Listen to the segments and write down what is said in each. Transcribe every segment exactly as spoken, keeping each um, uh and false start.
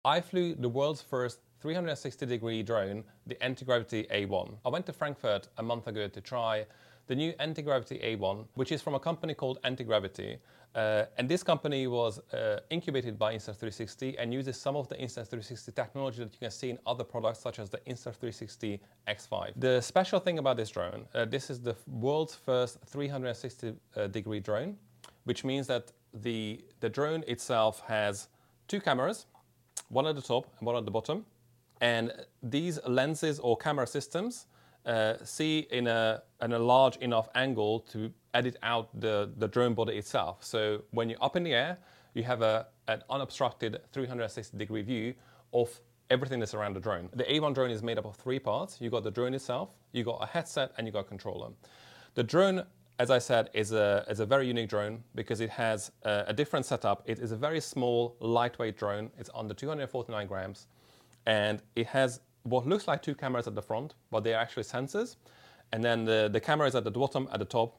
I flew the world's first three hundred sixty degree drone, the Antigravity A one. I went to Frankfurt a month ago to try the new Antigravity A one, which is from a company called Antigravity. Uh, and this company was uh, incubated by Insta three sixty and uses some of the Insta three sixty technology that you can see in other products such as the Insta three sixty X five. The special thing about this drone, uh, this is the world's first three hundred sixty uh, degree drone, which means that the, the drone itself has two cameras, one at the top and one at the bottom. And these lenses or camera systems uh, see in a, in a large enough angle to edit out the, the drone body itself. So when you're up in the air, you have a, an unobstructed three hundred sixty degree view of everything that's around the drone. The A one drone is made up of three parts. You got the drone itself, you got a headset, and you got a controller. The drone, as I said, is a, is a very unique drone because it has a, a different setup. It is a very small, lightweight drone. It's under two hundred forty-nine grams. And it has what looks like two cameras at the front, but they are actually sensors. And then the, the camera is at the bottom, at the top.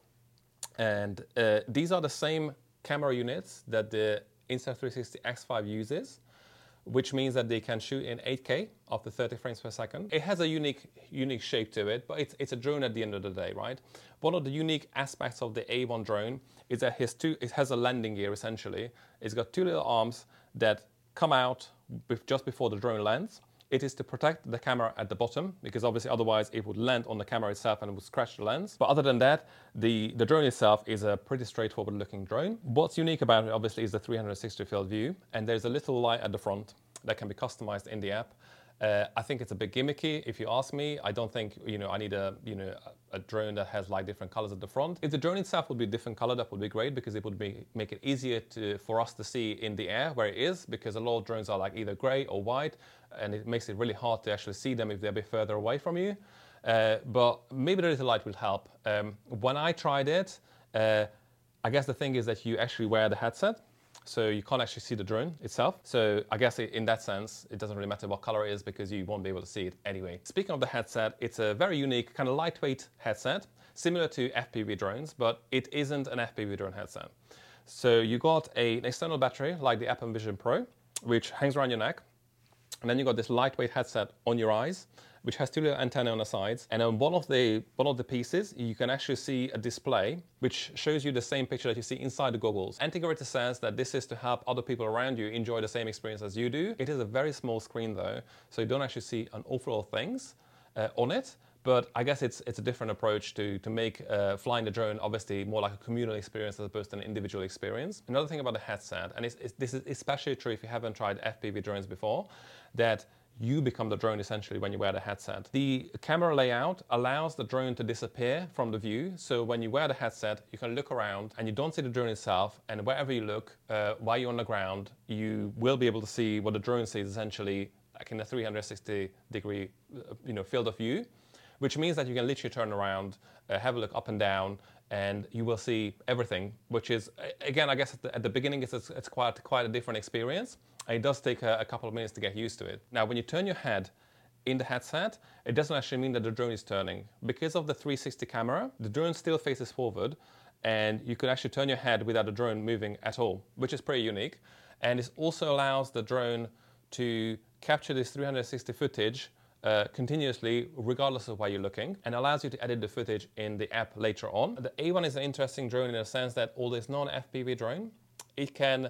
And uh, these are the same camera units that the Insta three sixty X five uses, which means that they can shoot in eight K up to thirty frames per second. It has a unique, unique shape to it, but it's, it's a drone at the end of the day, right? One of the unique aspects of the A one drone is that it has, two, it has a landing gear, essentially. It's got two little arms that come out just before the drone lands. It is to protect the camera at the bottom, because obviously otherwise it would land on the camera itself and it would scratch the lens. But other than that, the, the drone itself is a pretty straightforward looking drone. What's unique about it obviously is the three hundred sixty field view, and there's a little light at the front that can be customized in the app. Uh, I think it's a bit gimmicky, if you ask me. I don't think, you know, I need a, you know, a drone that has like different colors at the front. If the drone itself would be a different color, that would be great, because it would be, make it easier to, for us to see in the air where it is, because a lot of drones are like either gray or white, and it makes it really hard to actually see them if they're a bit further away from you. Uh, but maybe the little light will help. Um, when I tried it, uh, I guess the thing is that you actually wear the headset, so you can't actually see the drone itself. So I guess in that sense, it doesn't really matter what color it is because you won't be able to see it anyway. Speaking of the headset, it's a very unique, kind of lightweight headset, similar to F P V drones, but it isn't an F P V drone headset. So you got a, an external battery like the Apple Vision Pro, which hangs around your neck. And then you got this lightweight headset on your eyes, which has two little antennae on the sides. And on one of the one of the pieces, you can actually see a display which shows you the same picture that you see inside the goggles. Antigravity says that this is to help other people around you enjoy the same experience as you do. It is a very small screen though, so you don't actually see an awful lot of things uh, on it. But I guess it's it's a different approach to, to make uh, flying the drone obviously more like a communal experience as opposed to an individual experience. Another thing about the headset, and it's, it's, this is especially true if you haven't tried F P V drones before, that you become the drone essentially when you wear the headset. The camera layout allows the drone to disappear from the view. So when you wear the headset, you can look around and you don't see the drone itself. And wherever you look, uh, while you're on the ground, you will be able to see what the drone sees essentially like in a three hundred sixty degree uh, you know, field of view, which means that you can literally turn around, uh, have a look up and down, and you will see everything, which is, again, I guess at the, at the beginning, it's, it's quite, quite a different experience. And it does take a, a couple of minutes to get used to it. Now, when you turn your head in the headset, it doesn't actually mean that the drone is turning. Because of the three sixty camera, the drone still faces forward, and you could actually turn your head without the drone moving at all, which is pretty unique. And it also allows the drone to capture this three hundred sixty footage Uh, continuously, regardless of where you're looking, and allows you to edit the footage in the app later on. The A one is an interesting drone in the sense that although it's not an F P V drone, it can,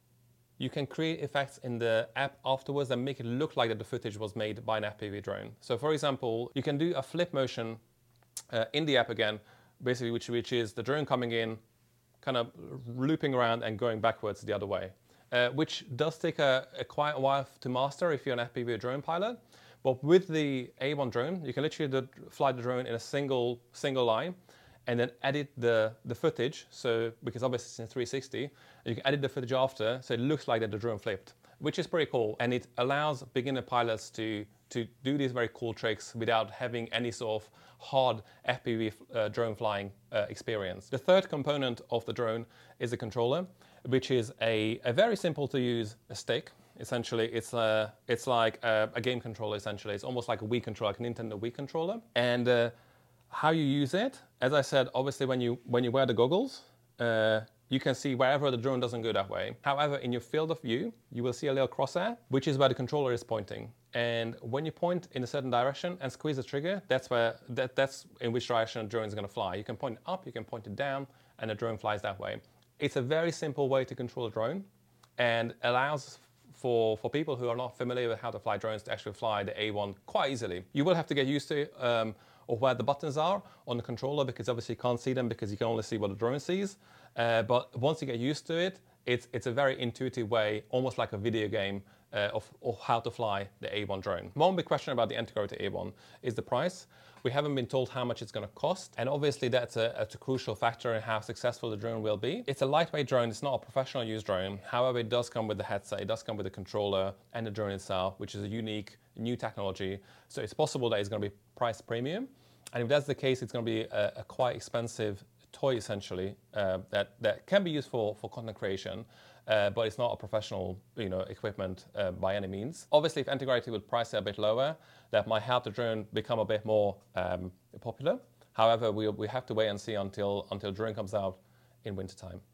you can create effects in the app afterwards that make it look like that the footage was made by an F P V drone. So for example, you can do a flip motion uh, in the app again, basically which, which is the drone coming in, kind of looping around and going backwards the other way, uh, which does take a, a quite a while to master if you're an F P V drone pilot. But with the A one drone, you can literally fly the drone in a single single line and then edit the, the footage. So, because obviously it's in three sixty, you can edit the footage after, so it looks like that the drone flipped, which is pretty cool. And it allows beginner pilots to, to do these very cool tricks without having any sort of hard F P V uh, drone flying uh, experience. The third component of the drone is the controller, which is a, a very simple to use stick. Essentially, it's a, it's like a, a game controller. Essentially, it's almost like a Wii controller, like a Nintendo Wii controller. And uh, how you use it, as I said, obviously when you when you wear the goggles, uh, you can see wherever the drone doesn't go that way. However, in your field of view, you will see a little crosshair, which is where the controller is pointing. And when you point in a certain direction and squeeze the trigger, that's where that, that's in which direction the drone is going to fly. You can point it up, you can point it down, and the drone flies that way. It's a very simple way to control a drone, and allows for, for people who are not familiar with how to fly drones to actually fly the A one quite easily. You will have to get used to um, of where the buttons are on the controller, because obviously you can't see them because you can only see what the drone sees. Uh, but once you get used to it, it's, it's a very intuitive way, almost like a video game, uh, of, of how to fly the A one drone. One big question about the Antigravity A one is the price. We haven't been told how much it's going to cost, and obviously that's a, that's a crucial factor in how successful the drone will be. It's a lightweight drone, it's not a professional use drone. However, it does come with the headset, it does come with the controller and the drone itself, which is a unique new technology. So it's possible that it's going to be price premium. And if that's the case, it's going to be a, a quite expensive toy, essentially, uh, that, that can be used for, for content creation, uh, but it's not a professional, you know, equipment uh, by any means. Obviously, if Antigravity would price it a bit lower, that might help the drone become a bit more um, popular. However, we, we have to wait and see until, until drone comes out in wintertime.